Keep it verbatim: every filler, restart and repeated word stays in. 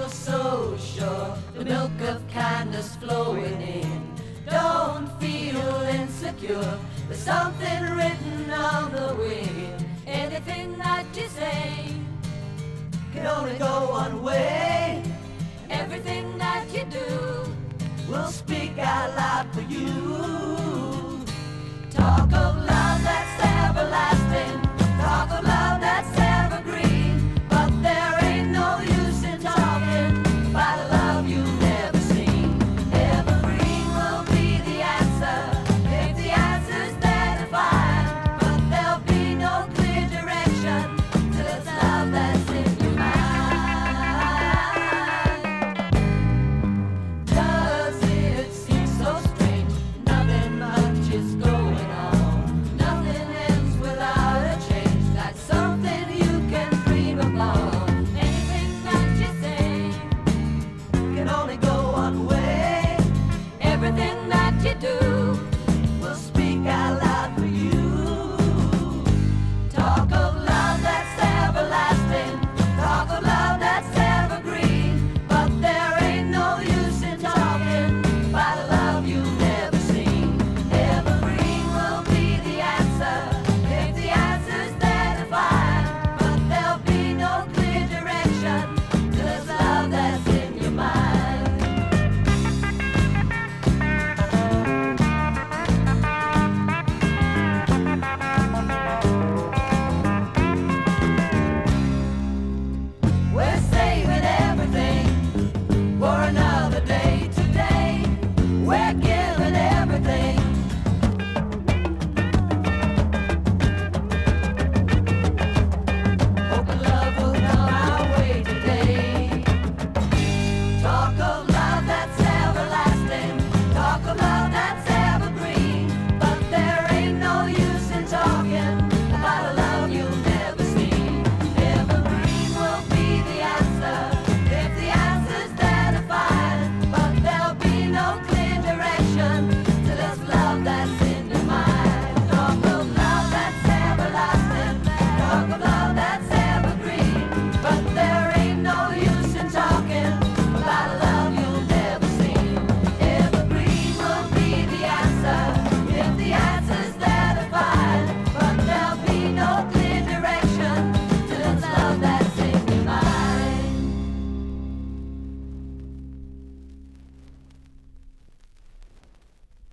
feel so sure, the milk of kindness flowing in. Don't feel insecure, there's something written on the wind. Anything that you say can only go one way. Everything that you do will speak out loud for you.